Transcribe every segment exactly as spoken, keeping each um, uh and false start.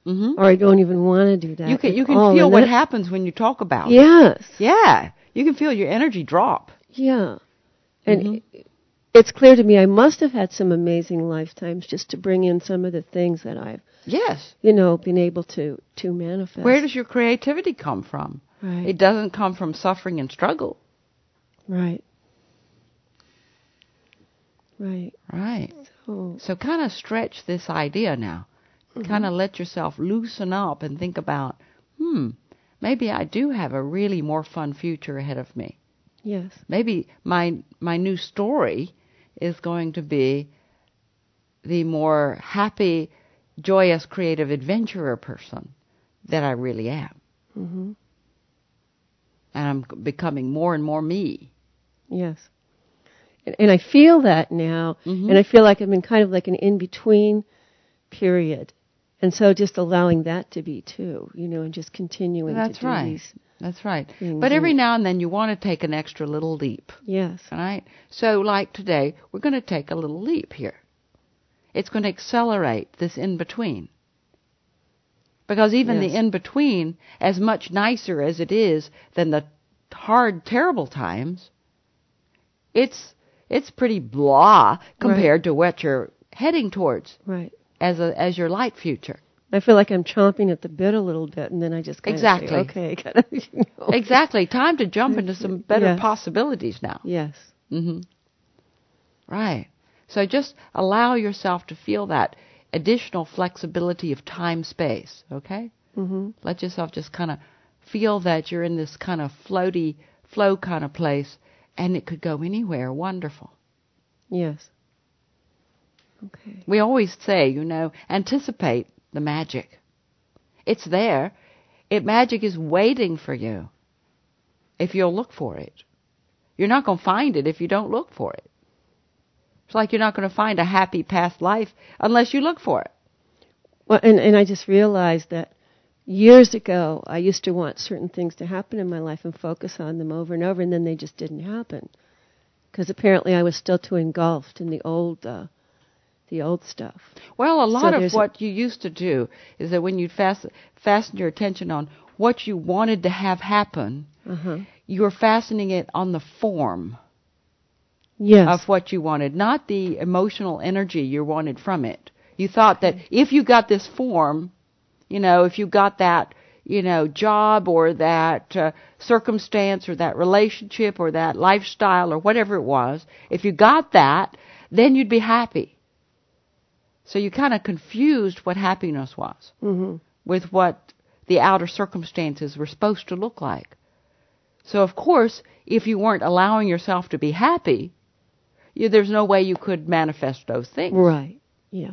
Mm-hmm. Or I don't even want to do that. You can you can all. feel And what that, happens when you talk about yes. it. Yeah. You can feel your energy drop. Yeah. And Mm-hmm. it's clear to me I must have had some amazing lifetimes just to bring in some of the things that I've, Yes. you know, been able to, to manifest. Where does your creativity come from? Right. It doesn't come from suffering and struggle. Right. Right. Right. So, So kind of stretch this idea now. mm-hmm. Kind of let yourself loosen up and think about, hmm, maybe I do have a really more fun future ahead of me. Yes. Maybe my my new story is going to be the more happy, joyous, creative adventurer person that I really am. Mm-hmm. And I'm becoming more and more me. Yes. And, and I feel that now, Mm-hmm. and I feel like I'm in kind of like an in-between period. And so just allowing that to be too, you know, and just continuing That's to do right. these That's right. things. But every now and then you want to take an extra little leap. Yes. All right? So like today, we're going to take a little leap here. It's going to accelerate this in-between. Because even Yes. the in-between, as much nicer as it is than the hard, terrible times, it's it's pretty blah compared Right. to what you're heading towards Right. as a as your light future. I feel like I'm chomping at the bit a little bit, and then I just kind Exactly. of say, okay, kind of, you know. Exactly. Time to jump into some better Yes. possibilities now. Yes. Mm-hmm. Right. So just allow yourself to feel that additional flexibility of time-space, okay? Mm-hmm. Let yourself just kind of feel that you're in this kind of floaty, flow kind of place, and it could go anywhere. Wonderful. Yes. Okay. We always say, you know, anticipate the magic. It's there. It magic is waiting for you if you'll look for it. You're not going to find it if you don't look for it. It's like you're not going to find a happy past life unless you look for it. Well, and, and I just realized that years ago, I used to want certain things to happen in my life and focus on them over and over, and then they just didn't happen. Because apparently I was still too engulfed in the old uh, the old stuff. Well, a lot So of what you used to do is that when you'd fast, fasten your attention on what you wanted to have happen, uh-huh. you were fastening it on the form yes. of what you wanted, not the emotional energy you wanted from it. You thought that if you got this form, you know, if you got that, you know, job or that uh, circumstance or that relationship or that lifestyle or whatever it was, if you got that, then you'd be happy. So you kind of confused what happiness was mm-hmm. with what the outer circumstances were supposed to look like. So, of course, if you weren't allowing yourself to be happy, you, there's no way you could manifest those things. Right. Yeah.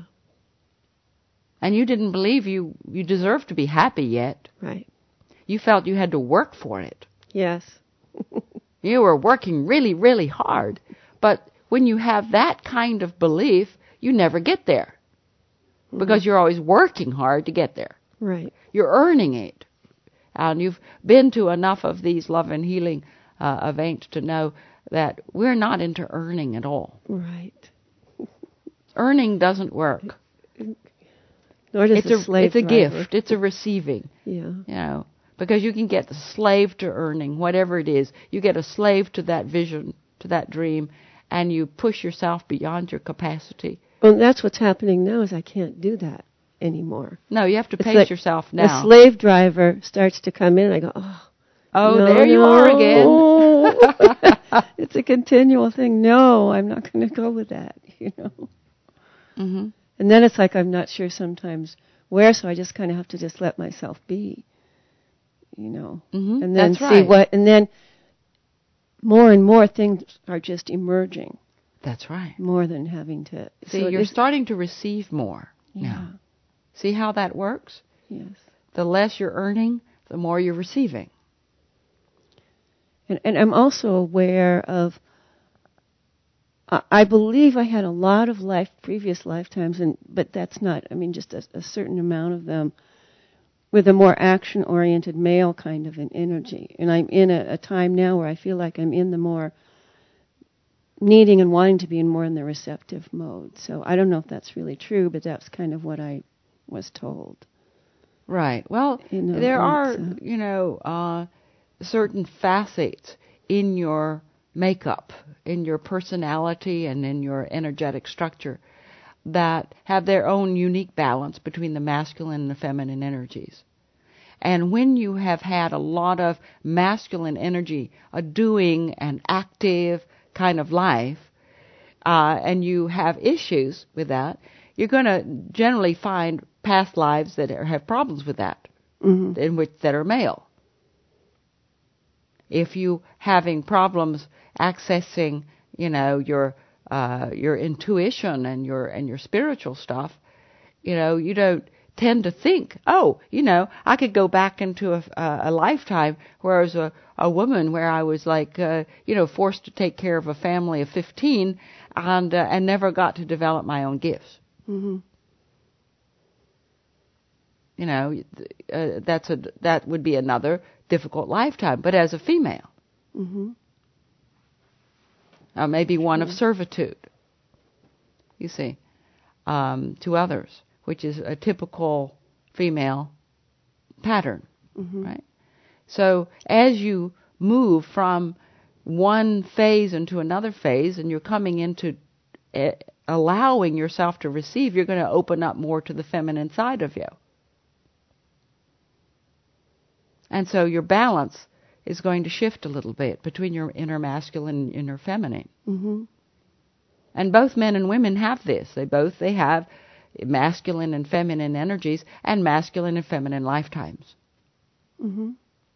And you didn't believe you, you deserved to be happy yet. Right. You felt you had to work for it. Yes. You were working really, really hard. But when you have that kind of belief, you never get there. Mm-hmm. Because you're always working hard to get there. Right. You're earning it. And you've been to enough of these love and healing uh, events to know that we're not into earning at all. Right. Earning doesn't work. Nor does it's a a slave it's a driver. gift. It's a receiving. Yeah. You know, because you can get a slave to earning, whatever it is. You get a slave to that vision, to that dream, and you push yourself beyond your capacity. Well, that's what's happening now is I can't do that anymore. No, you have to it's pace like yourself now. A slave driver starts to come in and I go, oh, oh, no, there you no. are again. It's a continual thing. No, I'm not going to go with that, you know. Mm-hmm. And then it's like I'm not sure sometimes where, so I just kind of have to just let myself be, you know. Mm-hmm. And then That's see right. what, and then more and more things are just emerging. That's right. More than having to. See, so you're starting to receive more yeah. now. See how that works? Yes. The less you're earning, the more you're receiving. And, and I'm also aware of, uh, I believe I had a lot of life, previous lifetimes, and but that's not, I mean, just a, a certain amount of them with a more action-oriented male kind of an energy. And I'm in a, a time now where I feel like I'm in the more needing and wanting to be in more in the receptive mode. So I don't know if that's really true, but that's kind of what I was told. Right. Well, You know, there are, uh, you know, uh, certain facets in your makeup, in your personality, and in your energetic structure that have their own unique balance between the masculine and the feminine energies. And when you have had a lot of masculine energy, a doing and active kind of life, uh, and you have issues with that, you're going to generally find past lives that are, have problems with that, mm-hmm. in which that are male. If you having problems accessing, you know, your uh, your intuition and your and your spiritual stuff, you know, you don't tend to think, oh, you know, I could go back into a, a lifetime where I was a, a woman where I was like, uh, you know, forced to take care of a family of fifteen and uh, and never got to develop my own gifts. Mm-hmm. You know, uh, that's a that would be another difficult lifetime. But as a female, Mm-hmm. uh, maybe one of Sure. servitude, you see, um, to others, which is a typical female pattern, Mm-hmm. right? So as you move from one phase into another phase, and you're coming into uh, allowing yourself to receive, you're going to open up more to the feminine side of you. And so your balance is going to shift a little bit between your inner masculine and inner feminine. Mm-hmm. And both men and women have this. They both they have masculine and feminine energies and masculine and feminine lifetimes. Mm-hmm.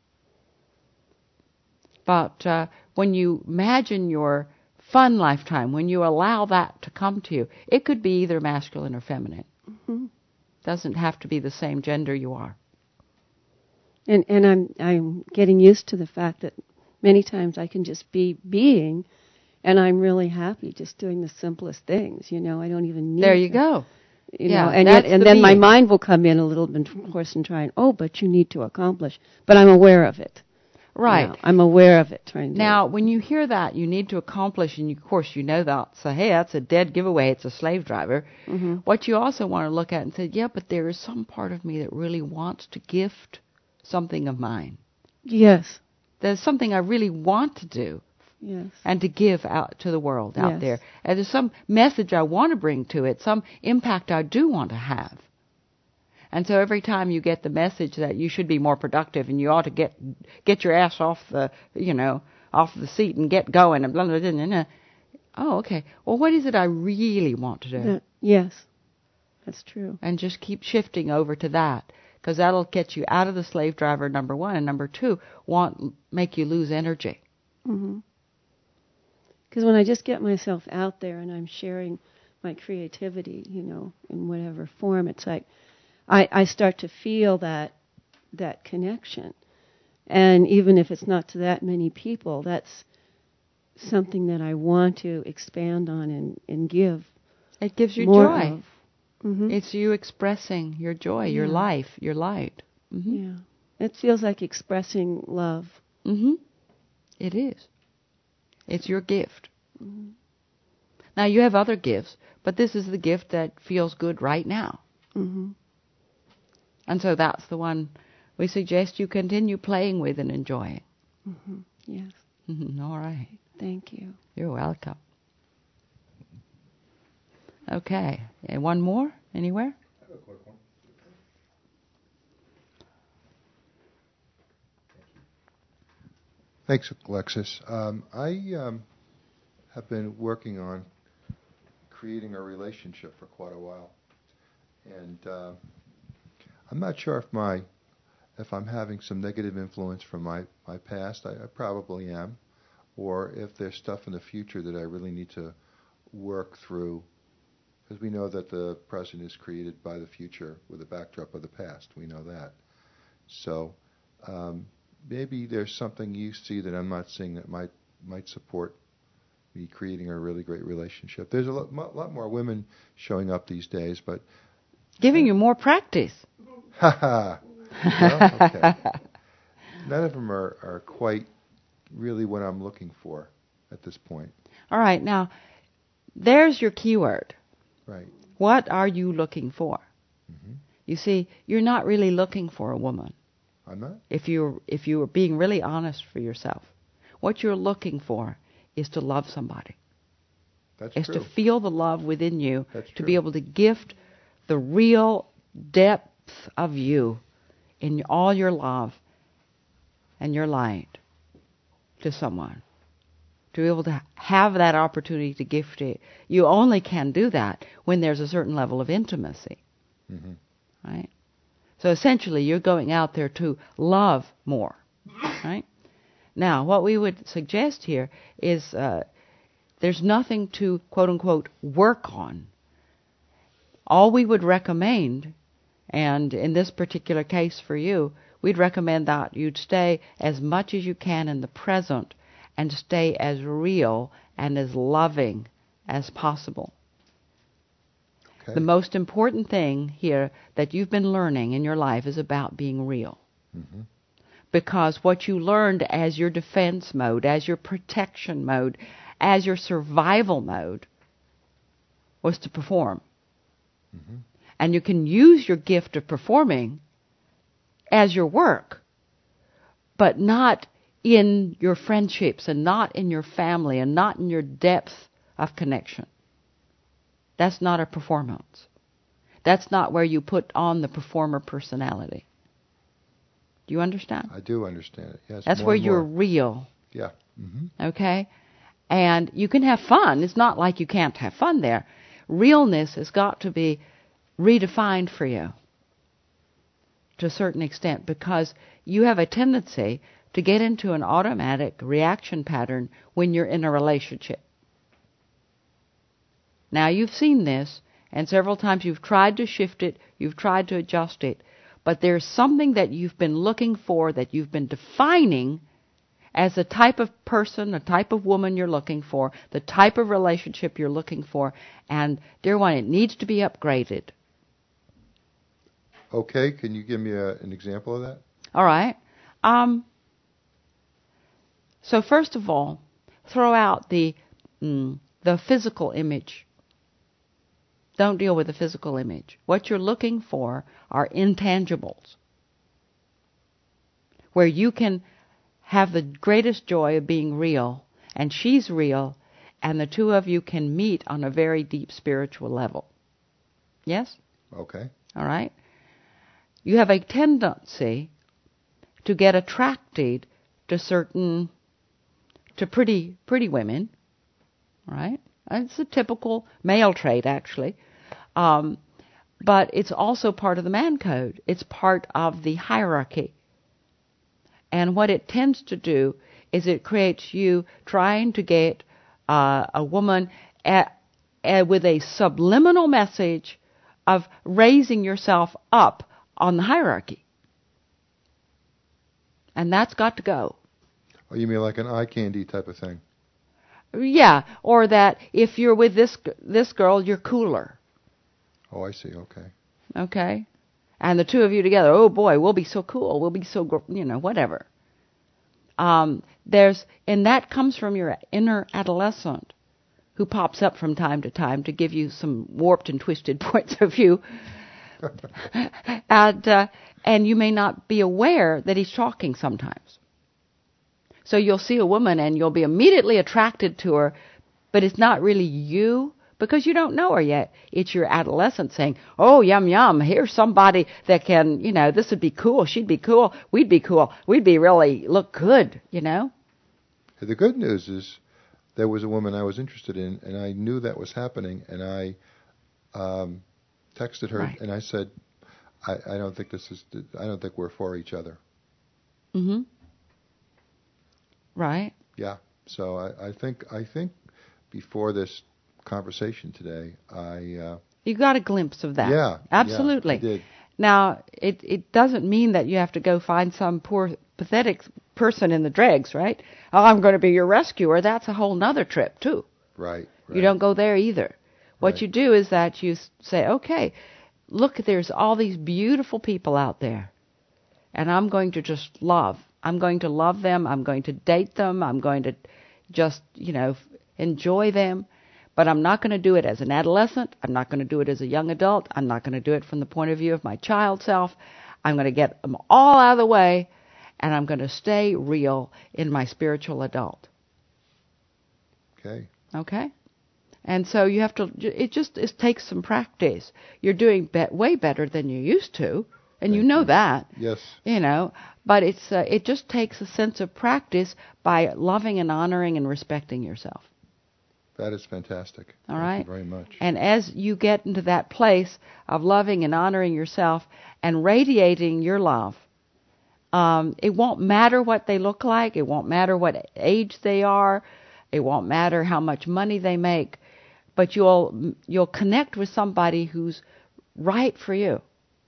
But uh, when you imagine your fun lifetime, when you allow that to come to you, it could be either masculine or feminine. Mm-hmm. Doesn't have to be the same gender you are. And and I'm I'm getting used to the fact that many times I can just be being, and I'm really happy just doing the simplest things. You know, I don't even need. There you to, go. You yeah, know, and that's yet, and the then my being. mind will come in a little bit, of course, and try and oh, but you need to accomplish. But I'm aware of it. Right. You know, I'm aware of it. Trying to Now, when you hear that, you need to accomplish, and you, of course you know that. So, hey, that's a dead giveaway. It's a slave driver. Mm-hmm. What you also want to look at and say, yeah, but there is some part of me that really wants to gift something of mine. Yes. There's something I really want to do. Yes. And to give out to the world out Yes. there. And there's some message I want to bring to it, some impact I do want to have. And so every time you get the message that you should be more productive and you ought to get get your ass off the, you know, off the seat and get going and blah, blah, blah, blah, blah. Oh, okay. Well, what is it I really want to do? That, yes. That's true. And just keep shifting over to that, because that'll get you out of the slave driver, number one, and number two, won't make you lose energy. Mm-hmm. Because when I just get myself out there and I'm sharing my creativity, you know, in whatever form, it's like I, I start to feel that that connection. And even if it's not to that many people, that's something that I want to expand on and, and give. It gives you more joy. Of. Mm-hmm. It's you expressing your joy, Yeah. your life, your light. Mm-hmm. Yeah. It feels like expressing love. Mm-hmm. It is. It's your gift. Mm-hmm. Now, you have other gifts, but this is the gift that feels good right now. Mm-hmm. And so that's the one we suggest you continue playing with and enjoying. Mm-hmm. Yes. Mm-hmm. All right. Thank you. You're welcome. Okay. And one more? Anywhere? I have a quick one. Thanks, Alexis. Um, I um, have been working on creating a relationship for quite a while, and uh, I'm not sure if my if I'm having some negative influence from my, my past. I, I probably am, or if there's stuff in the future that I really need to work through, because we know that the present is created by the future with a backdrop of the past. We know that. So um, maybe there's something you see that I'm not seeing that might might support me creating a really great relationship. There's a lot, mo- lot more women showing up these days, but Giving you more practice. ha ha. Well, okay. None of them are, are quite really what I'm looking for at this point. All right. Now, there's your keyword. Right. What are you looking for? Mm-hmm. You see, you're not really looking for a woman. I'm not? If you're, if you were being really honest for yourself. What you're looking for is to love somebody. That's is true. to feel the love within you, That's to true. be able to gift the real depth of you in all your love and your light to someone. To be able to have that opportunity to gift it. You only can do that when there's a certain level of intimacy. Mm-hmm. Right? So essentially, you're going out there to love more. Right? Now, what we would suggest here is uh, there's nothing to, quote-unquote, work on. All we would recommend, and in this particular case for you, we'd recommend that you'd stay as much as you can in the present and stay as real and as loving as possible. Okay. The most important thing here that you've been learning in your life is about being real. Mm-hmm. Because what you learned as your defense mode, as your protection mode, as your survival mode, was to perform. Mm-hmm. And you can use your gift of performing as your work, but not in your friendships and not in your family and not in your depth of connection. That's not a performance. That's not where you put on the performer personality. Do you understand? I do understand it, yes. That's more where and you're more. real. Yeah. Mm-hmm. Okay? And you can have fun. It's not like you can't have fun there. Realness has got to be redefined for you to a certain extent because you have a tendency to get into an automatic reaction pattern when you're in a relationship. Now, you've seen this, and several times you've tried to shift it, you've tried to adjust it, but there's something that you've been looking for, that you've been defining as the type of person, the type of woman you're looking for, the type of relationship you're looking for, and, dear one, it needs to be upgraded. Okay, can you give me a, an example of that? All right. Um, so first of all, throw out the mm, the physical image. Don't deal with the physical image. What you're looking for are intangibles, where you can have the greatest joy of being real, and she's real, and the two of you can meet on a very deep spiritual level. Yes? Okay. All right? You have a tendency to get attracted to certain, to pretty, pretty women, all right? It's a typical male trait, actually. Um, but it's also part of the man code. It's part of the hierarchy. And what it tends to do is it creates you trying to get uh, a woman at, at, with a subliminal message of raising yourself up on the hierarchy. And that's got to go. Oh, you mean like an eye candy type of thing? Yeah, or that if you're with this this girl, you're cooler. Oh, I see. Okay. Okay? And the two of you together, oh boy, we'll be so cool. We'll be so, you know, whatever. Um, there's, and that comes from your inner adolescent who pops up from time to time to give you some warped and twisted points of view. and, uh, and you may not be aware that he's talking sometimes. So you'll see a woman and you'll be immediately attracted to her, but it's not really you because you don't know her yet. It's your adolescent saying, oh, yum, yum, here's somebody that can, you know, this would be cool. She'd be cool. We'd be cool. We'd be really look good, you know. The good news is there was a woman I was interested in, and I knew that was happening, and I um, texted her, Right. and I said, I, I don't think this is, I don't think we're for each other. Mm-hmm. Right. Yeah. So I, I think I think before this conversation today, I uh, you got a glimpse of that. Yeah, Absolutely. yeah, I did. Now, it it doesn't mean that you have to go find some poor pathetic person in the dregs, right? Oh, I'm going to be your rescuer. That's a whole nother trip too. Right. right. You don't go there either. What Right. you do is that you say, okay, look, there's all these beautiful people out there, and I'm going to just love. I'm going to love them. I'm going to date them. I'm going to just, you know, enjoy them. But I'm not going to do it as an adolescent. I'm not going to do it as a young adult. I'm not going to do it from the point of view of my child self. I'm going to get them all out of the way, and I'm going to stay real in my spiritual adult. Okay. Okay? And so you have to, it just it takes some practice. You're doing be- way better than you used to, and Thank you know you. that. Yes. You know, but it's uh, it just takes a sense of practice by loving and honoring and respecting yourself. That is fantastic. All Thank right? you very much. And as you get into that place of loving and honoring yourself and radiating your love, um, it won't matter what they look like. It won't matter what age they are. It won't matter how much money they make. But you'll you'll connect with somebody who's right for you.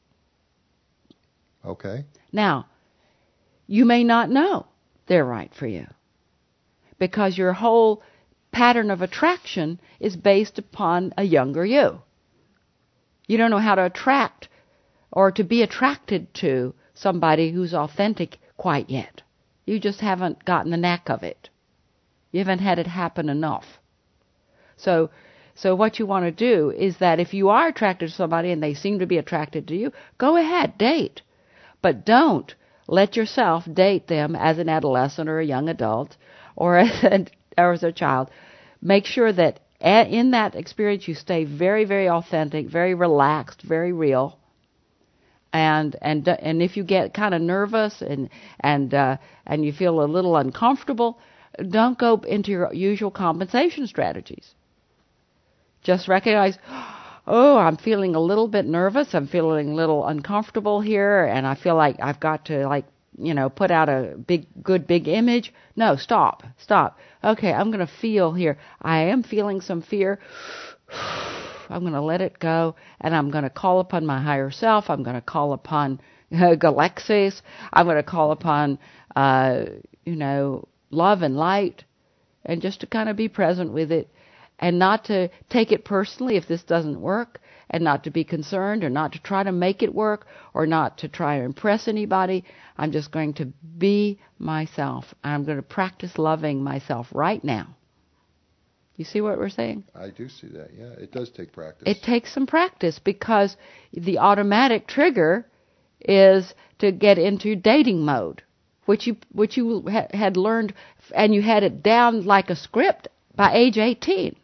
Okay. Now, you may not know they're right for you because your whole pattern of attraction is based upon a younger you. You don't know how to attract or to be attracted to somebody who's authentic quite yet. You just haven't gotten the knack of it. You haven't had it happen enough. So, so what you want to do is that if you are attracted to somebody and they seem to be attracted to you, go ahead, date. But don't let yourself date them as an adolescent or a young adult or as a, or as a child. Make sure that in that experience you stay very, very authentic, very relaxed, very real. And and and if you get kind of nervous and and uh, and you feel a little uncomfortable, don't go into your usual compensation strategies. Just recognize, oh, I'm feeling a little bit nervous. I'm feeling a little uncomfortable here, and I feel like I've got to, like, you know, put out a big, good, big image. No, stop, stop. Okay, I'm going to feel here. I am feeling some fear. I'm going to let it go, and I'm going to call upon my higher self. I'm going to call upon uh, Galaxis. I'm going to call upon, uh, you know, love and light, and just to kind of be present with it, and not to take it personally if this doesn't work, and not to be concerned, or not to try to make it work, or not to try to impress anybody. I'm just going to be myself. I'm going to practice loving myself right now. You see what we're saying? I do see that, yeah. It does take practice. It takes some practice because the automatic trigger is to get into dating mode, which you which you ha- had learned, and you had it down like a script by age eighteen.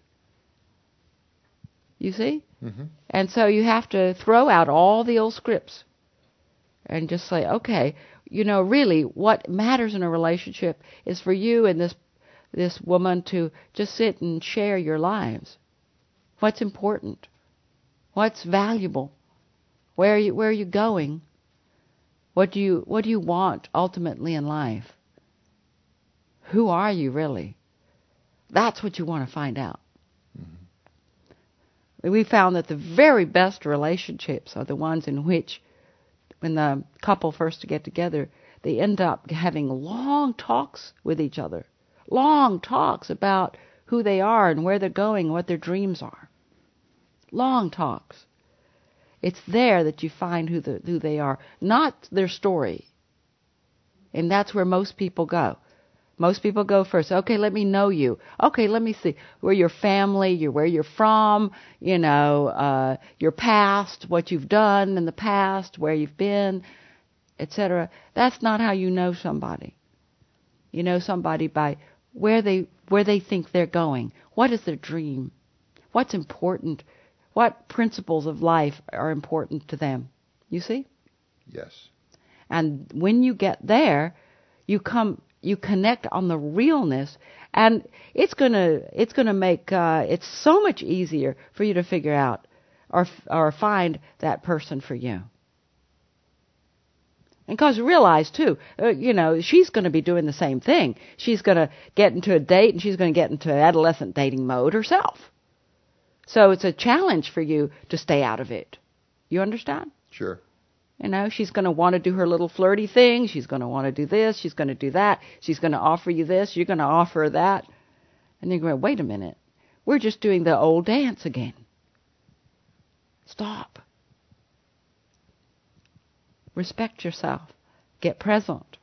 You see? Mm-hmm. And so you have to throw out all the old scripts and just say, okay, you know, really what matters in a relationship is for you and this this woman to just sit and share your lives. What's important? What's valuable? Where are you where are you going? What do you what do you want ultimately in life? Who are you really? That's what you want to find out. Mm-hmm. We found that the very best relationships are the ones in which, when the couple first get together, they end up having long talks with each other. Long talks about who they are and where they're going and what their dreams are. Long talks. It's there that you find who the, who they are, not their story. And that's where most people go. Most people go first. Okay, let me know you. Okay, let me see where your family, your where you're from, you know, uh, your past, what you've done in the past, where you've been, et cetera. That's not how you know somebody. You know somebody by where they where they think they're going. What is their dream? What's important? What principles of life are important to them? You see? Yes. And when you get there, you come you connect on the realness, and it's gonna it's gonna make uh, it so much easier for you to figure out or or find that person for you. And because realize, too, uh, you know, she's going to be doing the same thing. She's going to get into a date, and she's going to get into adolescent dating mode herself. So it's a challenge for you to stay out of it. You understand? Sure. You know, she's going to want to do her little flirty thing. She's going to want to do this. She's going to do that. She's going to offer you this. You're going to offer her that. And you're going, wait a minute. We're just doing the old dance again. Stop. Respect yourself. Get present.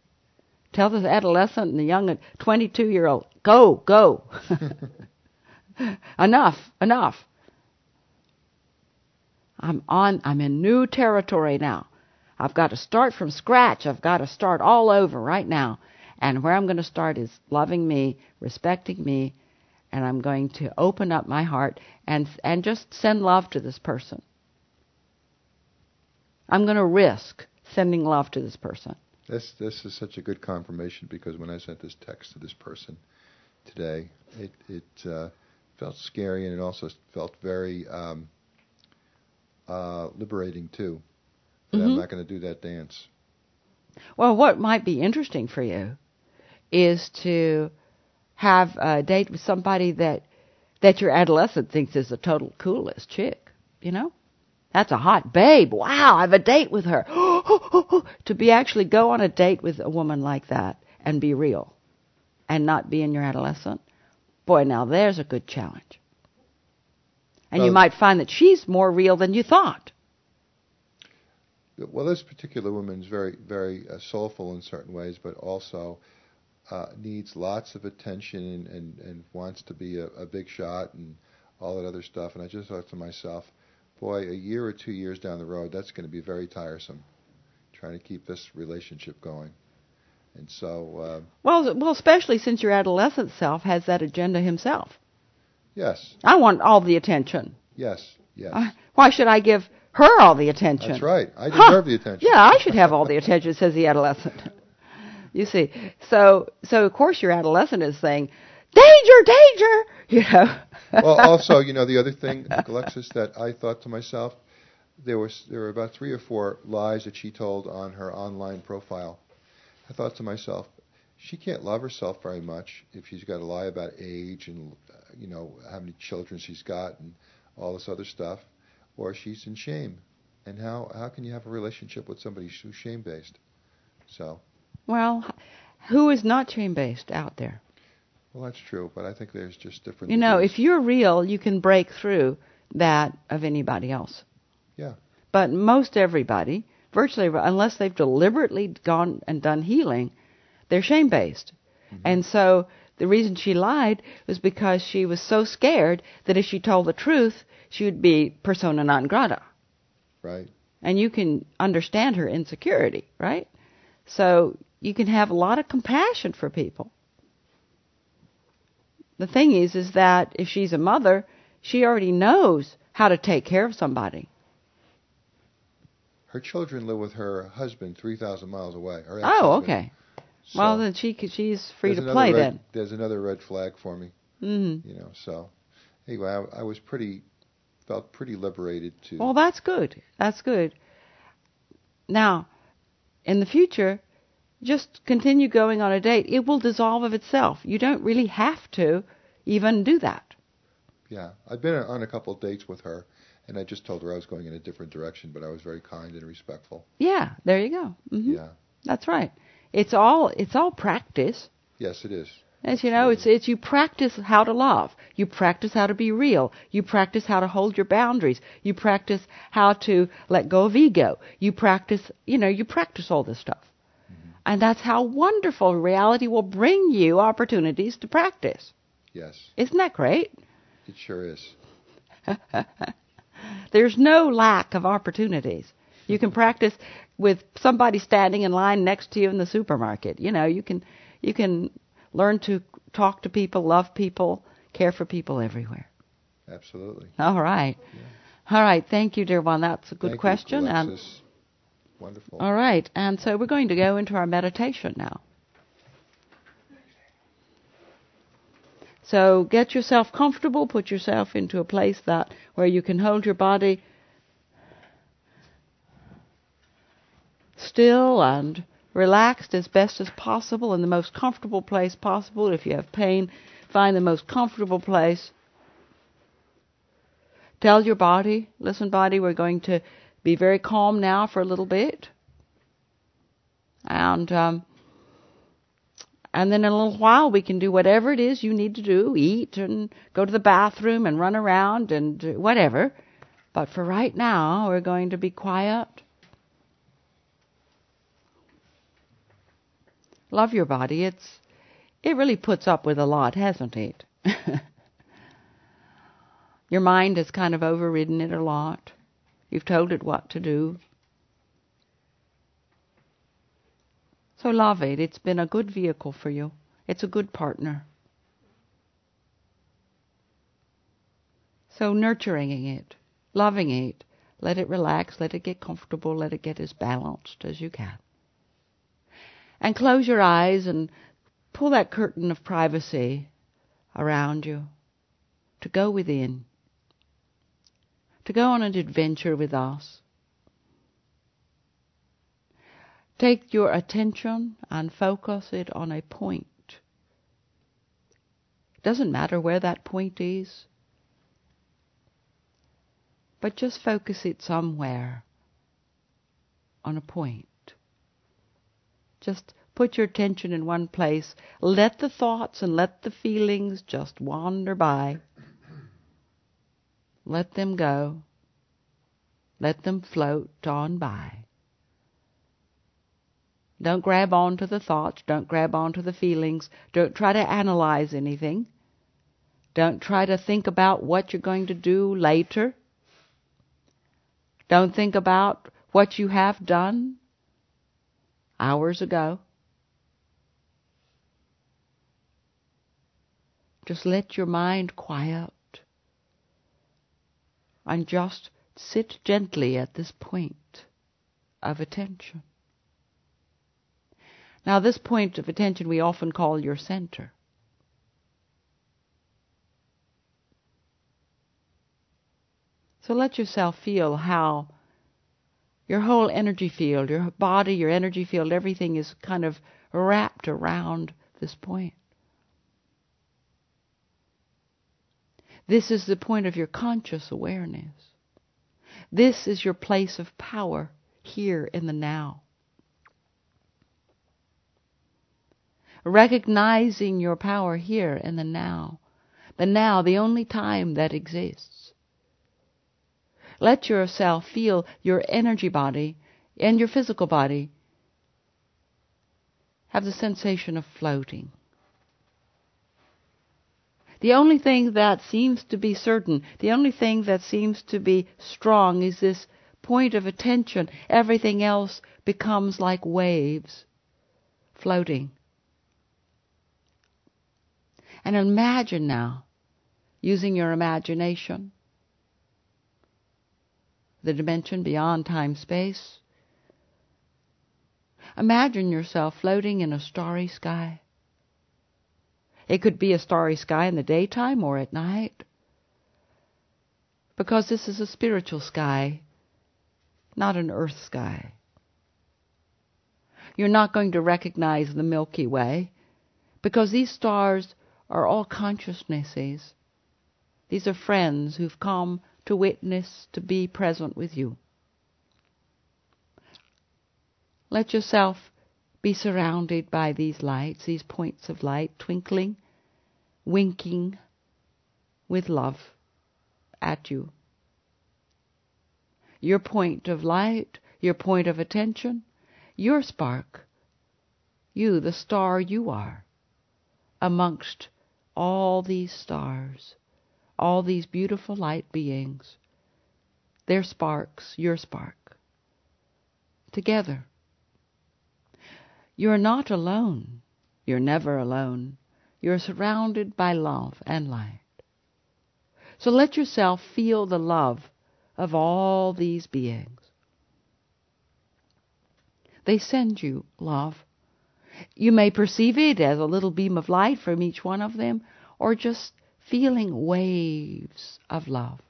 Tell the adolescent and the young twenty-two-year-old, go, go. enough, enough. I'm on, I'm in new territory now. I've got to start from scratch. I've got to start all over right now. And where I'm going to start is loving me, respecting me, and I'm going to open up my heart and and just send love to this person. I'm going to risk sending love to this person. This this is such a good confirmation, because when I sent this text to this person today, it it uh, felt scary, and it also felt very um, uh, liberating too. That Mm-hmm. I'm not going to do that dance. Well, what might be interesting for you is to have a date with somebody that that your adolescent thinks is the total coolest chick, you know? That's a hot babe. Wow, I have a date with her. To be actually go on a date with a woman like that and be real and not be in your adolescent, boy, now there's a good challenge. And Well, you might find that she's more real than you thought. Well, this particular woman is very, very uh, soulful in certain ways, but also uh, needs lots of attention and, and, and wants to be a, a big shot and all that other stuff. And I just thought to myself, boy, a year or two years down the road, that's going to be very tiresome, trying to keep this relationship going. And so... Uh, well, well, especially since your adolescent self has that agenda himself. Yes. I want all the attention. Yes, yes. Uh, why should I give her all the attention? That's right. I deserve huh. the attention. Yeah, I should have all the attention, says the adolescent. You see, so so of course your adolescent is saying, danger, danger, you know. Well, also, you know, the other thing, Alexis, that I thought to myself, there was there were about three or four lies that she told on her online profile. I thought to myself, she can't love herself very much if she's got to lie about age and, uh, you know, how many children she's got and all this other stuff, or she's in shame. And how, how can you have a relationship with somebody who's shame-based? So... Well, who is not shame-based out there? Well, that's true, but I think there's just different... You know, degrees. if you're real, you can break through that of anybody else. Yeah. But most everybody, virtually, unless they've deliberately gone and done healing, they're shame-based. Mm-hmm. And so the reason she lied was because she was so scared that if she told the truth, she would be persona non grata. Right. And you can understand her insecurity, right? So you can have a lot of compassion for people. The thing is, is that if she's a mother, she already knows how to take care of somebody. Her children live with her husband three thousand miles away. Her Oh, okay. So well, then she she's free to another play red, then. There's another red flag for me. Mm-hmm. You know, so anyway, I, I was pretty, felt pretty liberated to... Well, that's good. That's good. Now, in the future, just continue going on a date. It will dissolve of itself. You don't really have to even do that. Yeah. I've been on a couple of dates with her, and I just told her I was going in a different direction, but I was very kind and respectful. Yeah, there you go. Mm-hmm. Yeah. That's right. It's all it's all practice. Yes, it is. As you know, it's it's you practice how to love. You practice how to be real. You practice how to hold your boundaries. You practice how to let go of ego. You practice, you know, you practice all this stuff. Mm-hmm. And that's how wonderful reality will bring you opportunities to practice. Yes. Isn't that great? It sure is. There's no lack of opportunities. You can practice with somebody standing in line next to you in the supermarket. You know, you can you can learn to talk to people, love people, care for people everywhere. Absolutely. All right. Yeah. All right. Thank you, dear one. That's a good Thank question. You, and wonderful. All right. And so we're going to go into our meditation now. So get yourself comfortable. Put yourself into a place that where you can hold your body still and relaxed as best as possible in the most comfortable place possible. If you have pain, find the most comfortable place. Tell your body, listen body, we're going to be very calm now for a little bit. And um, and then in a little while we can do whatever it is you need to do, eat and go to the bathroom and run around and whatever. But for right now, we're going to be quiet. Love your body. It's it really puts up with a lot, hasn't it? Your mind has kind of overridden it a lot. You've told it what to do. So love it. It's been a good vehicle for you. It's a good partner. So nurturing it, loving it, let it relax, let it get comfortable, let it get as balanced as you can. And close your eyes and pull that curtain of privacy around you to go within, to go on an adventure with us. Take your attention and focus it on a point. It doesn't matter where that point is, but just focus it somewhere on a point. Just put your attention in one place. Let the thoughts and let the feelings just wander by. Let them go. Let them float on by. Don't grab onto the thoughts. Don't grab onto the feelings. Don't try to analyze anything. Don't try to think about what you're going to do later. Don't think about what you have done hours ago. Just let your mind quiet and just sit gently at this point of attention. Now, this point of attention we often call your center. So let yourself feel how your whole energy field, your body, your energy field, everything is kind of wrapped around this point. This is the point of your conscious awareness. This is your place of power here in the now. Recognizing your power here in the now. The now, the only time that exists. Let yourself feel your energy body and your physical body have the sensation of floating. The only thing that seems to be certain, the only thing that seems to be strong is this point of attention. Everything else becomes like waves floating. And imagine now, using your imagination, the dimension beyond time-space. Imagine yourself floating in a starry sky. It could be a starry sky in the daytime or at night, because this is a spiritual sky, not an earth sky. You're not going to recognize the Milky Way, because these stars are all consciousnesses. These are friends who've come to witness, to be present with you. Let yourself be surrounded by these lights, these points of light, twinkling, winking with love at you. Your point of light, your point of attention, your spark, you, the star you are, amongst all these stars, all these beautiful light beings, their sparks, your spark, together. You're not alone. You're never alone. You're surrounded by love and light. So let yourself feel the love of all these beings. They send you love. You may perceive it as a little beam of light from each one of them, or just feeling waves of love.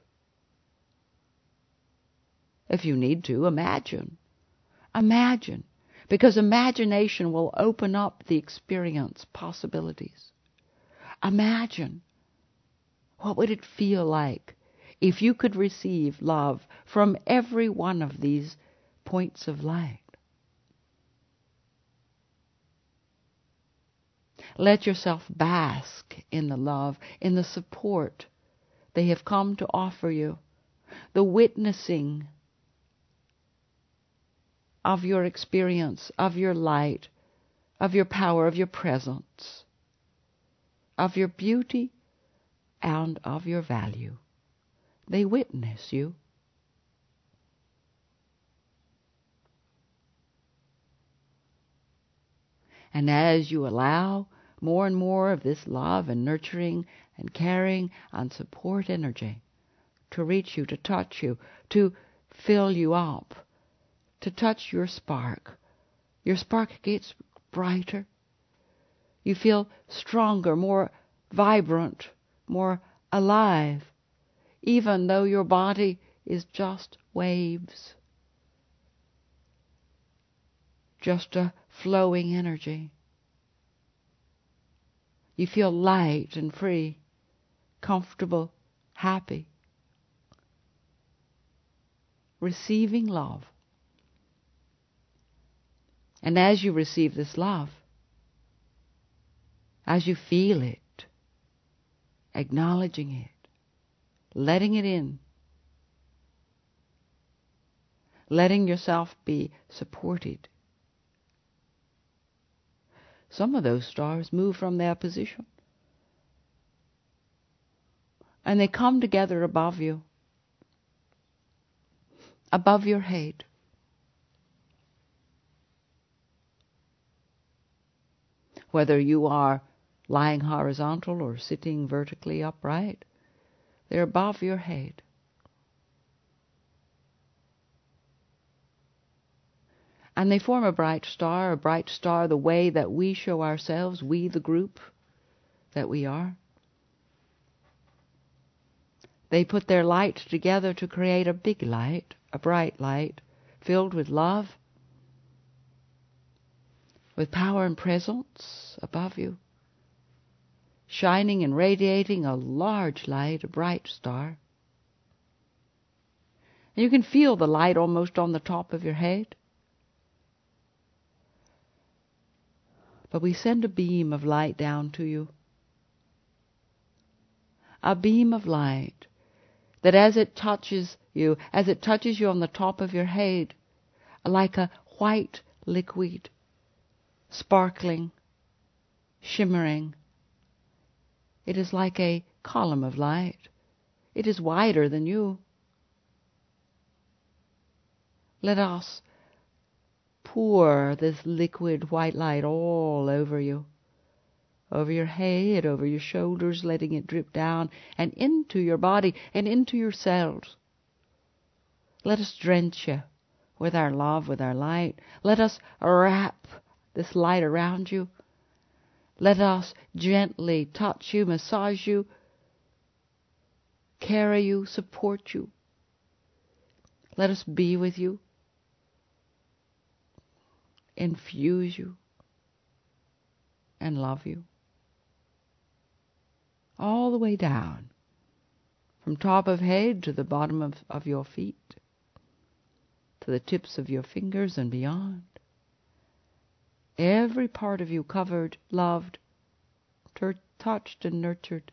If you need to, imagine. Imagine. Because imagination will open up the experience possibilities. Imagine. What would it feel like if you could receive love from every one of these points of light? Let yourself bask in the love, in the support they have come to offer you, the witnessing of your experience, of your light, of your power, of your presence, of your beauty, and of your value. They witness you. And as you allow more and more of this love and nurturing and caring and support energy to reach you, to touch you, to fill you up, to touch your spark, your spark gets brighter. You feel stronger, more vibrant, more alive, even though your body is just waves, just a flowing energy. You feel light and free, comfortable, happy, receiving love. And as you receive this love, as you feel it, acknowledging it, letting it in, letting yourself be supported, some of those stars move from their position and they come together above you, above your head. Whether you are lying horizontal or sitting vertically upright, they're above your head. And they form a bright star, a bright star the way that we show ourselves, we the group that we are. They put their light together to create a big light, a bright light, filled with love, with power and presence above you, shining and radiating a large light, a bright star. And you can feel the light almost on the top of your head. But we send a beam of light down to you. A beam of light that as it touches you, as it touches you on the top of your head, like a white liquid, sparkling, shimmering. It is like a column of light. It is wider than you. Let us pour this liquid white light all over you, over your head, over your shoulders, letting it drip down and into your body and into your cells. Let us drench you with our love, with our light. Let us wrap this light around you. Let us gently touch you, massage you, carry you, support you. Let us be with you, infuse you, and love you. All the way down, from top of head to the bottom of, of your feet, to the tips of your fingers and beyond. Every part of you covered, loved, tur- touched and nurtured.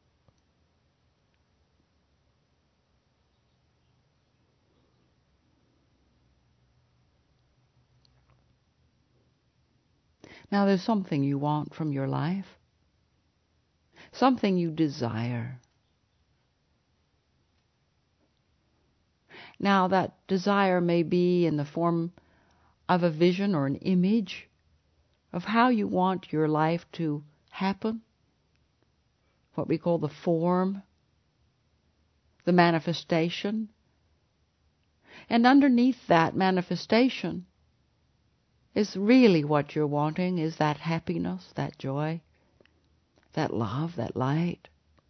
Now there's something you want from your life, something you desire. Now that desire may be in the form of a vision or an image of how you want your life to happen, what we call the form, the manifestation. And underneath that manifestation is really what you're wanting, is that happiness, that joy, that love, that light.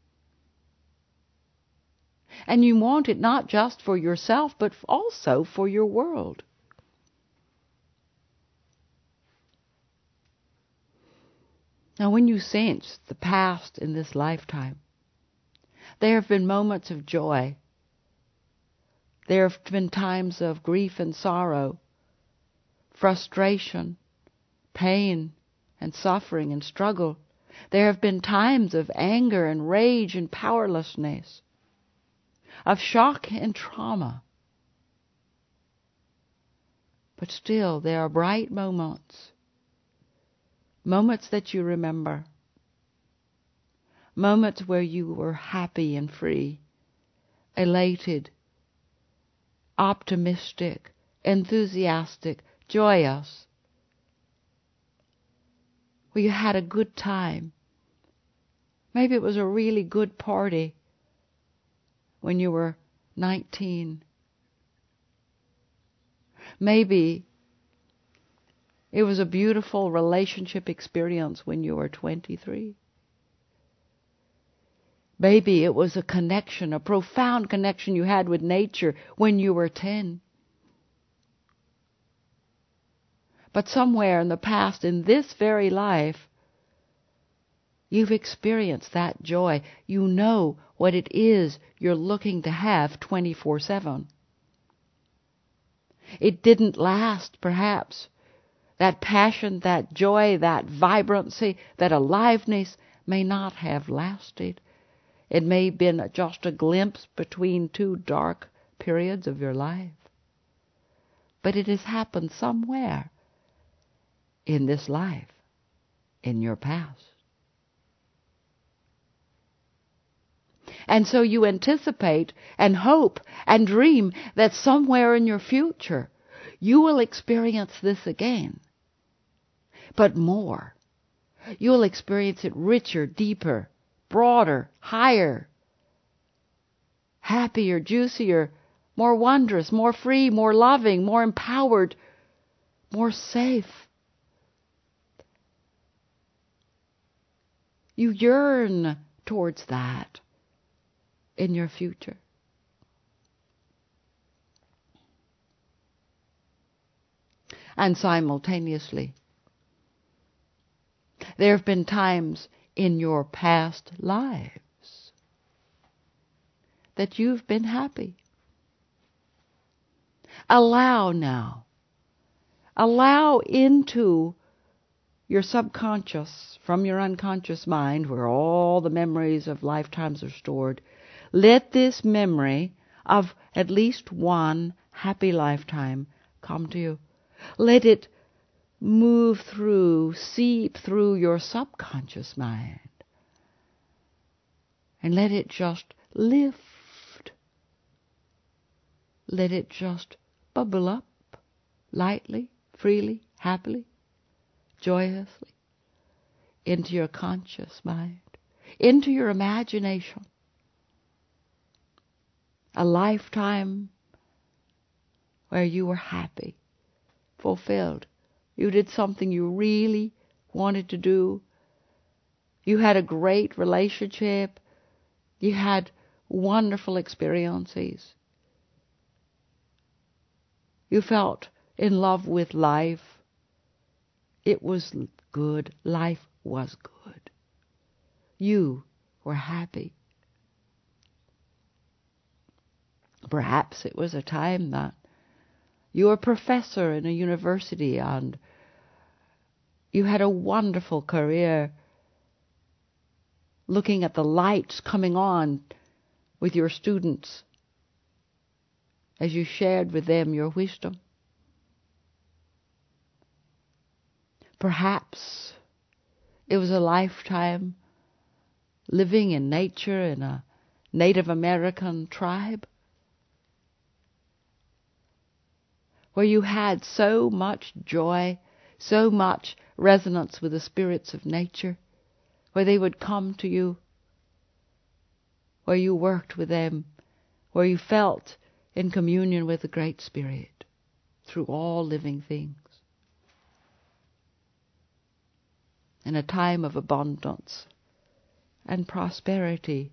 And you want it not just for yourself, but also for your world. Now, when you sense the past in this lifetime, there have been moments of joy. There have been times of grief and sorrow, frustration, pain and suffering and struggle. There have been times of anger and rage and powerlessness, of shock and trauma. But still, there are bright moments, moments that you remember, moments where you were happy and free, elated, optimistic, enthusiastic, joyous, where you had a good time. Maybe it was a really good party when you were nineteen. Maybe it was a beautiful relationship experience when you were twenty-three. Maybe it was a connection, a profound connection you had with nature when you were ten. But somewhere in the past, in this very life, you've experienced that joy. You know what it is you're looking to have twenty-four seven. It didn't last, perhaps. That passion, that joy, that vibrancy, that aliveness may not have lasted. It may have been just a glimpse between two dark periods of your life. But it has happened somewhere in this life, in your past. And so you anticipate and hope and dream that somewhere in your future you will experience this again. But more. You'll experience it richer, deeper, broader, higher, happier, juicier, more wondrous, more free, more loving, more empowered, more safe. You yearn towards that in your future. And simultaneously, there have been times in your past lives that you've been happy. Allow now. Allow into your subconscious, from your unconscious mind, where all the memories of lifetimes are stored. Let this memory of at least one happy lifetime come to you. Let it move through, seep through your subconscious mind. And let it just lift. Let it just bubble up lightly, freely, happily, joyously into your conscious mind, into your imagination. A lifetime where you were happy, fulfilled. You did something you really wanted to do. You had a great relationship. You had wonderful experiences. You felt in love with life. It was good. Life was good. You were happy. Perhaps it was a time that you were a professor in a university and you had a wonderful career, looking at the lights coming on with your students as you shared with them your wisdom. Perhaps it was a lifetime living in nature in a Native American tribe, where you had so much joy, so much resonance with the spirits of nature, where they would come to you, where you worked with them, where you felt in communion with the Great Spirit through all living things. In a time of abundance and prosperity.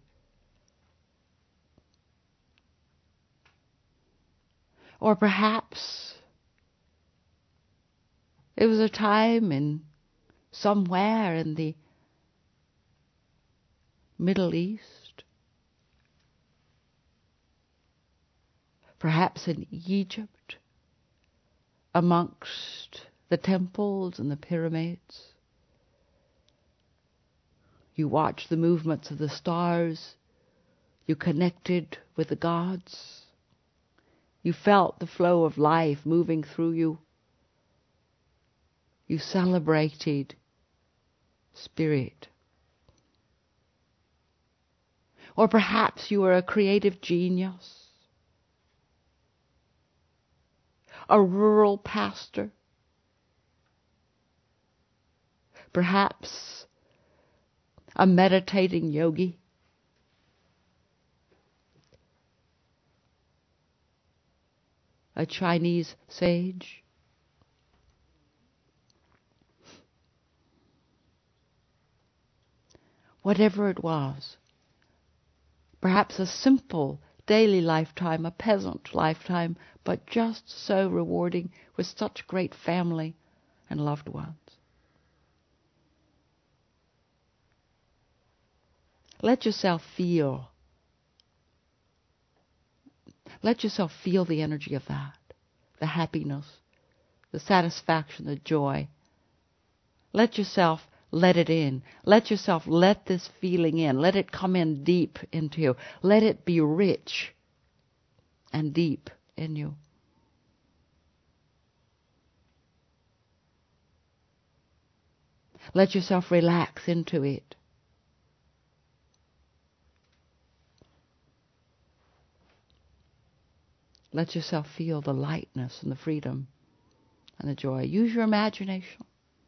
Or perhaps it was a time in somewhere in the Middle East, perhaps in Egypt, amongst the temples and the pyramids. You watched the movements of the stars. You connected with the gods. You felt the flow of life moving through you. You celebrated spirit. Or perhaps you are a creative genius, a rural pastor, perhaps a meditating yogi, a Chinese sage. Whatever it was, perhaps a simple daily lifetime, a peasant lifetime, but just so rewarding with such great family and loved ones. Let yourself feel. Let yourself feel the energy of that, the happiness, the satisfaction, the joy. Let yourself let it in. Let yourself let this feeling in. Let it come in deep into you. Let it be rich and deep in you. Let yourself relax into it. Let yourself feel the lightness and the freedom and the joy. Use your imagination.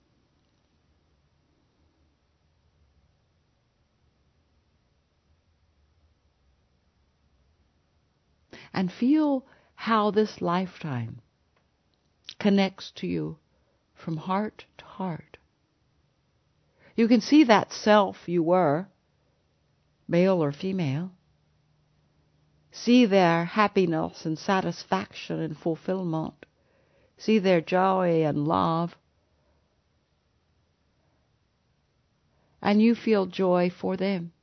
And feel how this lifetime connects to you from heart to heart. You can see that self you were, male or female. See their happiness and satisfaction and fulfillment. See their joy and love. And you feel joy for them.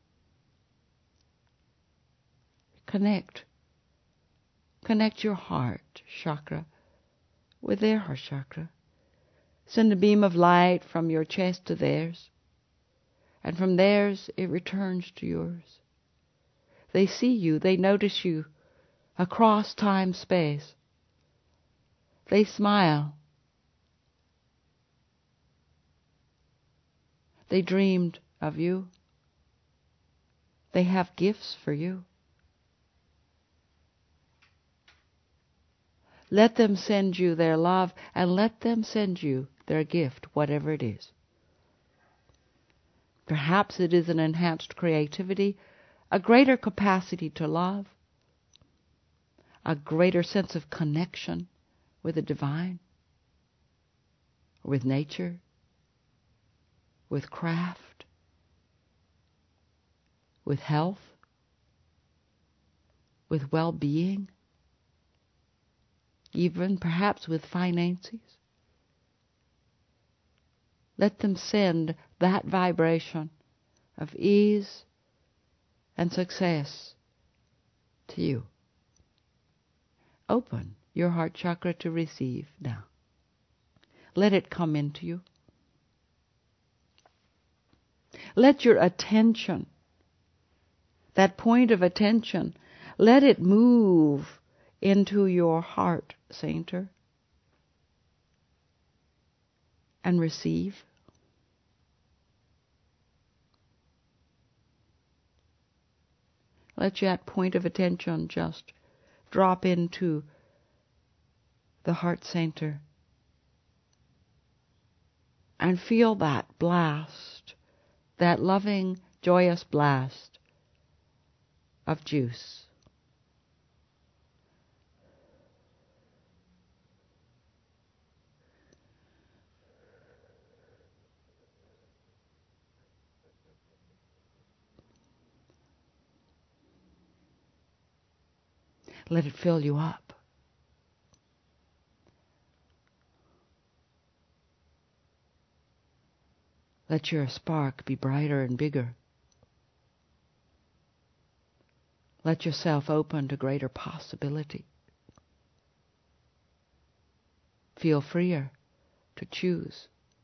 Connect. Connect your heart chakra with their heart chakra. Send a beam of light from your chest to theirs. And from theirs it returns to yours. They see you, they notice you across time, space. They smile. They dreamed of you. They have gifts for you. Let them send you their love, and let them send you their gift, whatever it is. Perhaps it is an enhanced creativity, a greater capacity to love, a greater sense of connection with the divine, with nature, with craft, with health, with well-being, even perhaps with finances. Let them send that vibration of ease and success to you. Open your heart chakra to receive now. Let it come into you. Let your attention, that point of attention, let it move into your heart center and receive. Let that point of attention just drop into the heart center and feel that blast, that loving, joyous blast of juice. Let it fill you up. Let your spark be brighter and bigger. Let yourself open to greater possibility. Feel freer to choose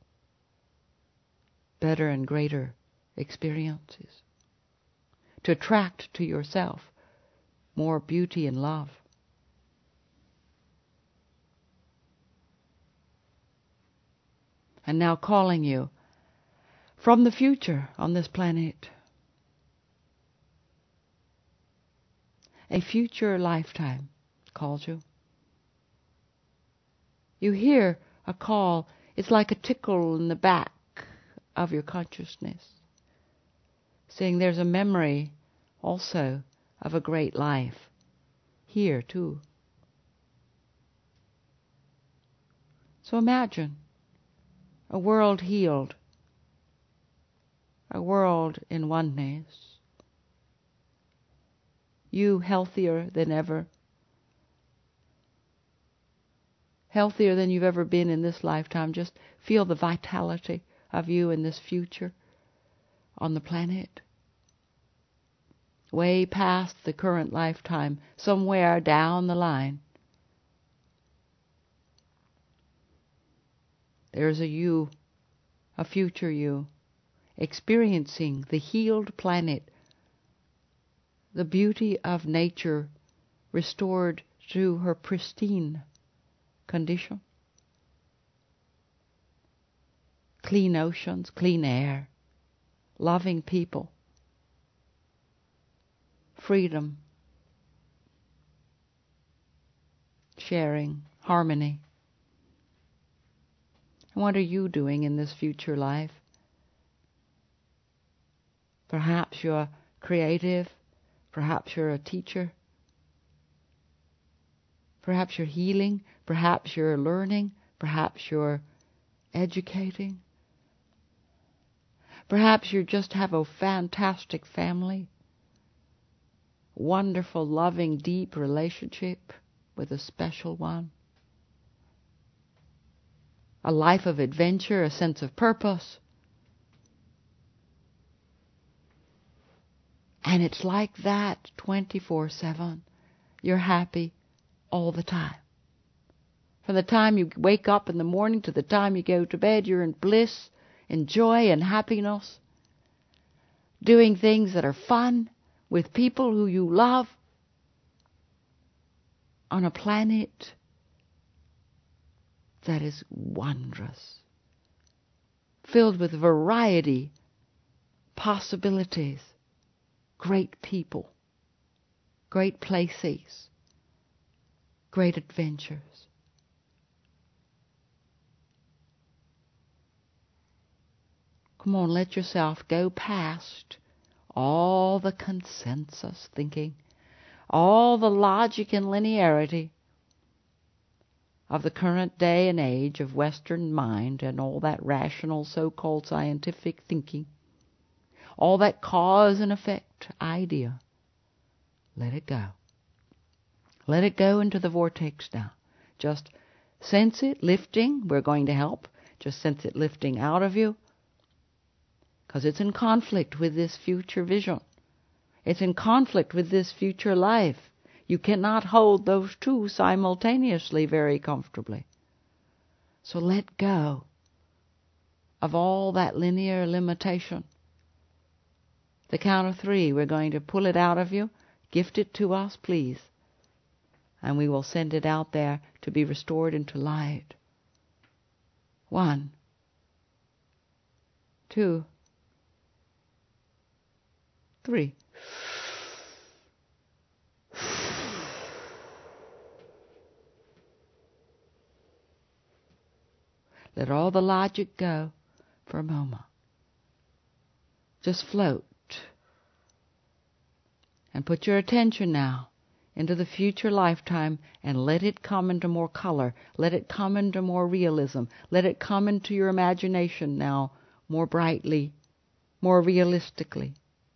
better and greater experiences, to attract to yourself more beauty and love. And now calling you from the future on this planet, a future lifetime calls you. You hear a call. It's like a tickle in the back of your consciousness, saying there's a memory also of a great life here too. So imagine a world healed, a world in oneness, you healthier than ever, healthier than you've ever been in this lifetime. Just feel the vitality of you in this future on the planet, way past the current lifetime, somewhere down the line. There's a you, a future you, experiencing the healed planet, the beauty of nature restored to her pristine condition. Clean oceans, clean air, loving people, freedom, sharing, harmony. What are you doing in this future life? Perhaps you're creative. Perhaps you're a teacher. Perhaps you're healing. Perhaps you're learning. Perhaps you're educating. Perhaps you just have a fantastic family. Wonderful, loving, deep relationship with a special one. A life of adventure, a sense of purpose. And it's like that twenty-four seven. You're happy all the time. From the time you wake up in the morning to the time you go to bed, you're in bliss, in joy and happiness. Doing things that are fun with people who you love on a planet that is wondrous, filled with variety, possibilities, great people, great places, great adventures. Come on, let yourself go past all the consensus thinking, all the logic and linearity of the current day and age of Western mind and all that rational so-called scientific thinking, all that cause and effect idea. Let it go. Let it go into the vortex now. Just sense it lifting. We're going to help. Just sense it lifting out of you, because it's in conflict with this future vision. It's in conflict with this future life. You cannot hold those two simultaneously very comfortably. So let go of all that linear limitation. The count of three, we're going to pull it out of you. Gift it to us, please. And we will send it out there to be restored into light. One. Two. Three. Let all the logic go for a moment. Just float. And put your attention now into the future lifetime and let it come into more color. Let it come into more realism. Let it come into your imagination now more brightly, more realistically.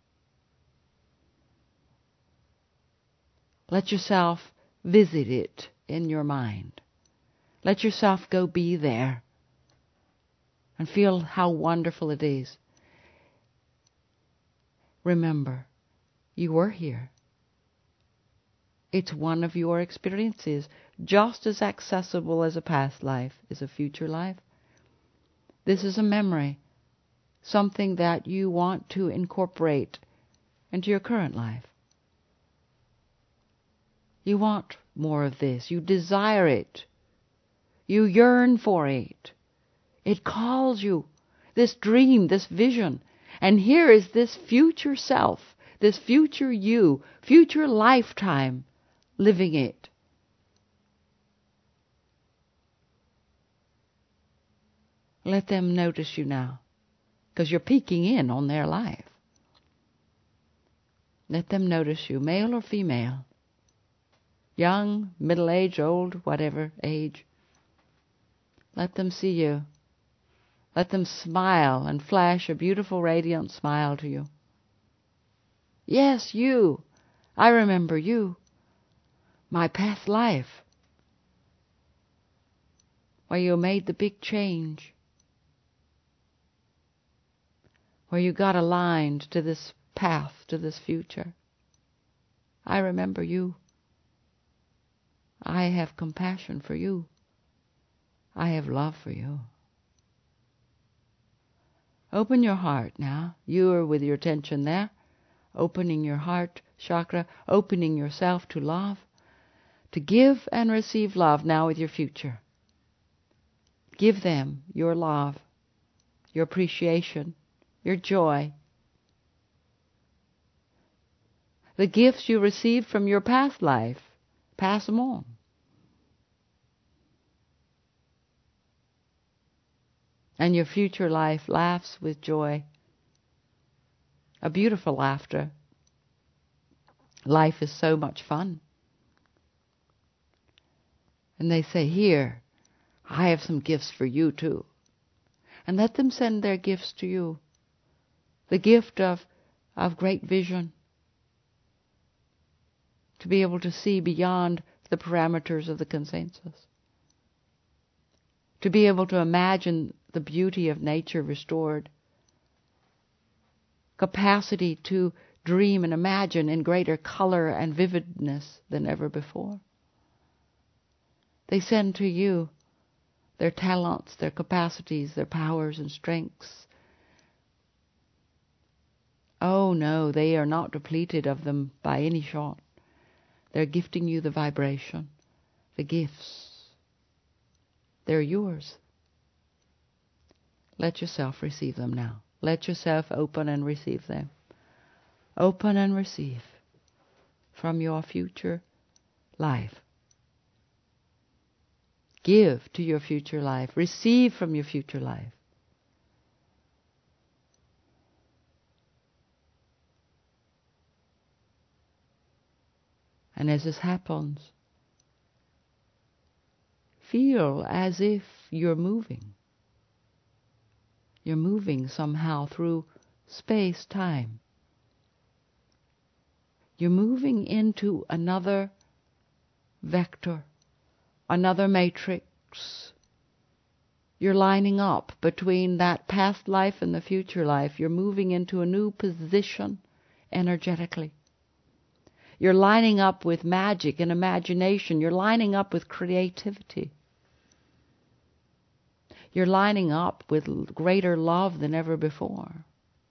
Let yourself visit it in your mind. Let yourself go be there and feel how wonderful it is. Remember, you were here. It's one of your experiences, just as accessible as a past life is a future life. This is a memory, something that you want to incorporate into your current life. You want more of this. You desire it. You yearn for it. It calls you, this dream, this vision. And here is this future self, this future you, future lifetime, living it. Let them notice you now, because you're peeking in on their life. Let them notice you, male or female, young, middle-aged, old, whatever age. Let them see you. Let them smile and flash a beautiful, radiant smile to you. Yes, you. I remember you. My past life, where you made the big change, where you got aligned to this path, to this future. I remember you. I have compassion for you. I have love for you. Open your heart now. You are with your attention there, opening your heart chakra, opening yourself to love, to give and receive love now with your future. Give them your love, your appreciation, your joy. The gifts you received from your past life, pass them on. And your future life laughs with joy. A beautiful laughter. Life is so much fun. And they say, here, I have some gifts for you too. And let them send their gifts to you. The gift of, of great vision. To be able to see beyond the parameters of the consensus. To be able to imagine the beauty of nature restored. Capacity to dream and imagine in greater color and vividness than ever before. They send to you their talents, their capacities, their powers and strengths. Oh no, they are not depleted of them by any shot. They're gifting you the vibration, the gifts. They're yours. Let yourself receive them now. Let yourself open and receive them. Open and receive from your future life. Give to your future life. Receive from your future life. And as this happens, feel as if you're moving. You're moving somehow through space-time. You're moving into another vector, another matrix. You're lining up between that past life and the future life. You're moving into a new position energetically. You're lining up with magic and imagination. You're lining up with creativity. You're lining up with greater love than ever before.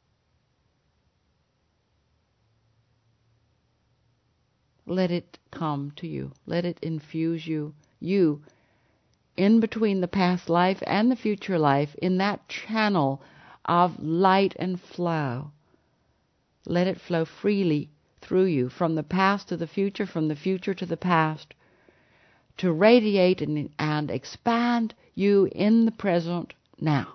Let it come to you. Let it infuse you. You, in between the past life and the future life, in that channel of light and flow. Let it flow freely through you, from the past to the future, from the future to the past, to radiate and, and expand you in the present now.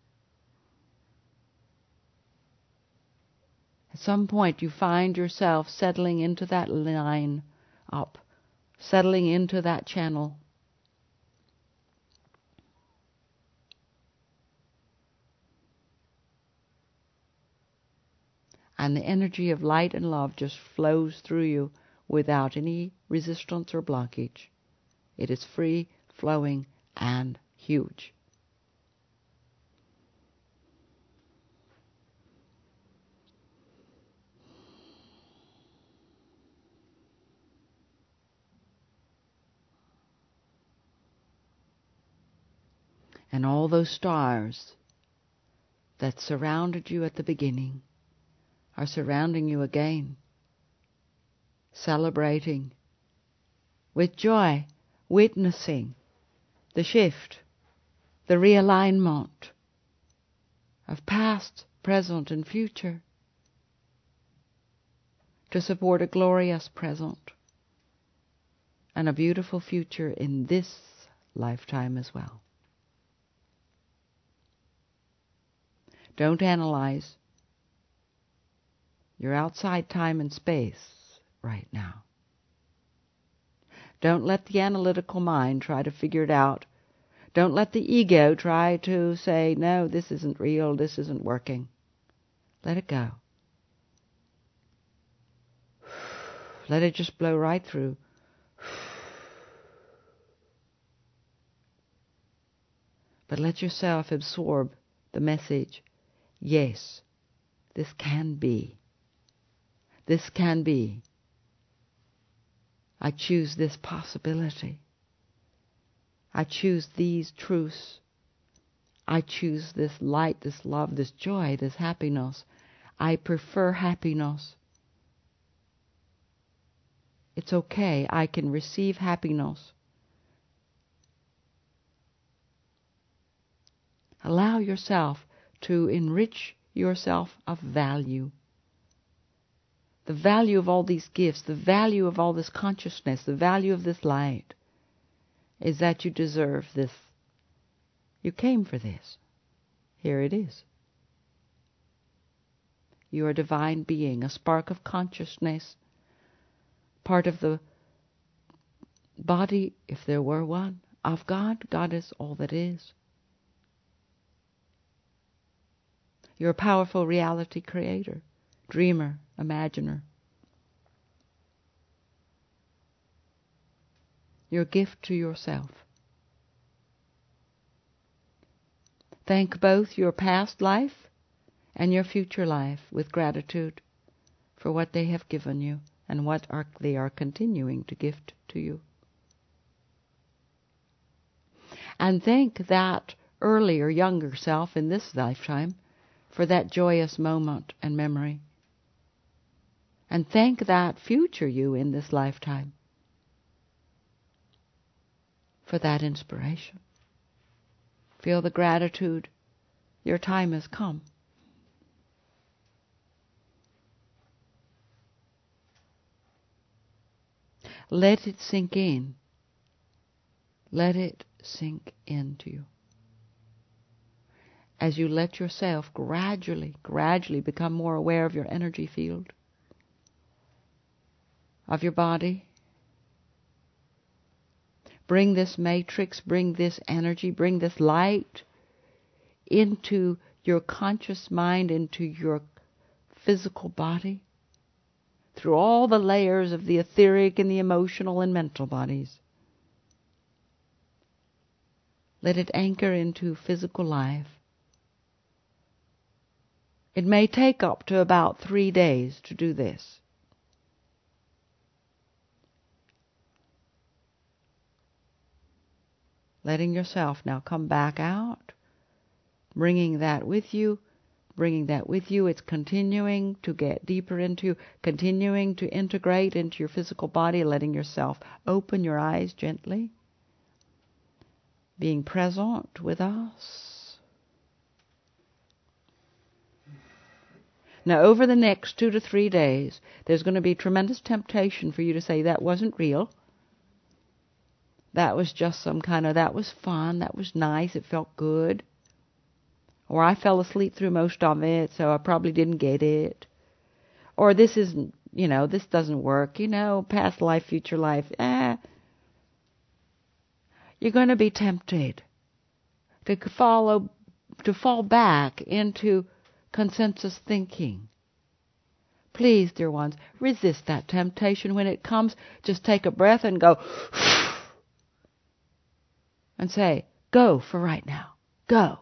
At some point you find yourself settling into that line up, settling into that channel. And the energy of light and love just flows through you without any resistance or blockage. It is free, flowing, and huge. And all those stars that surrounded you at the beginning are surrounding you again, celebrating with joy, witnessing the shift, the realignment of past, present, and future. to support a glorious present and a beautiful future in this lifetime as well. Don't analyze. You're outside time and space right now. Don't let the analytical mind try to figure it out. Don't let the ego try to say, no, this isn't real, this isn't working. Let it go. Let it just blow right through. But let yourself absorb the message. Yes, this can be. This can be. I choose this possibility. I choose these truths. I choose this light, this love, this joy, this happiness. I prefer happiness. It's okay. I can receive happiness. Allow yourself to enrich yourself of value. The value of all these gifts, the value of all this consciousness, the value of this light is that you deserve this. You came for this. Here it is. You are a divine being, a spark of consciousness, part of the body, if there were one, of God. God is all that is. You're a powerful reality creator, dreamer, imaginer. You're a gift to yourself. Thank both your past life and your future life with gratitude for what they have given you and what are, they are continuing to gift to you. And thank that earlier, younger self in this lifetime for that joyous moment and memory. And thank that future you in this lifetime for that inspiration. Feel the gratitude. Your time has come. Let it sink in. Let it sink into you. As you let yourself gradually, gradually become more aware of your energy field, of your body. Bring this matrix, bring this energy, bring this light into your conscious mind, into your physical body, through all the layers of the etheric and the emotional and mental bodies. Let it anchor into physical life. It may take up to about three days to do this. Letting yourself now come back out, bringing that with you, bringing that with you. It's continuing to get deeper into, continuing to integrate into your physical body, letting yourself open your eyes gently, being present with us. Now, over the next two to three days, there's going to be tremendous temptation for you to say, that wasn't real. That was just some kind of, that was fun, that was nice, it felt good. Or I fell asleep through most of it, so I probably didn't get it. Or this isn't, you know, this doesn't work, you know, past life, future life, eh. You're going to be tempted to follow, to fall back into consensus thinking. Please, dear ones, resist that temptation. When it comes, just take a breath and go, and say, go for right now. Go.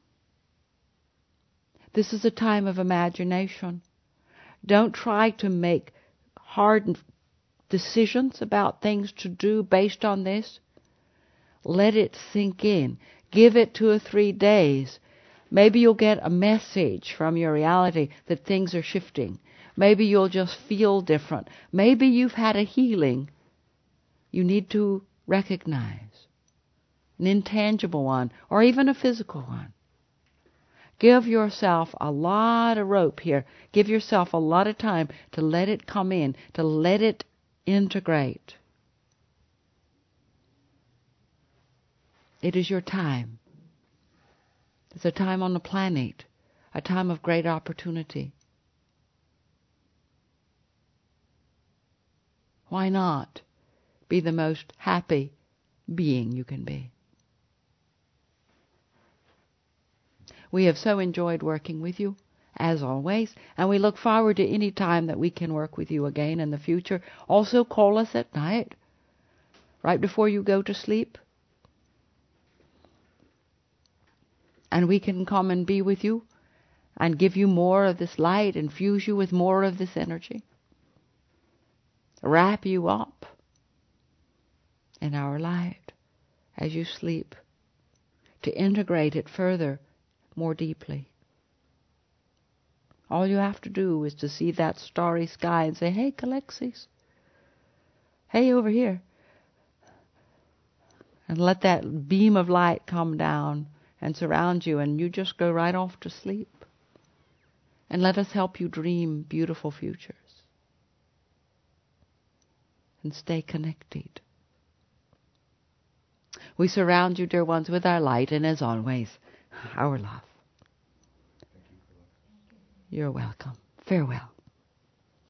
This is a time of imagination. Don't try to make hard decisions about things to do based on this. Let it sink in. Give it two or three days. Maybe you'll get a message from your reality that things are shifting. Maybe you'll just feel different. Maybe you've had a healing you need to recognize. An intangible one, or even a physical one. Give yourself a lot of rope here. Give yourself a lot of time to let it come in, to let it integrate. It is your time. It's a time on the planet, a time of great opportunity. Why not be the most happy being you can be? We have so enjoyed working with you, as always, and we look forward to any time that we can work with you again in the future. Also, call us at night, right before you go to sleep, and we can come and be with you and give you more of this light, infuse you with more of this energy, wrap you up in our light as you sleep, to integrate it further, more deeply. All you have to do is to see that starry sky and say, hey, Calexis, hey, over here. And let that beam of light come down and surround you, and you just go right off to sleep. And let us help you dream beautiful futures. And stay connected. We surround you, dear ones, with our light, and as always, our love. You're welcome. Farewell.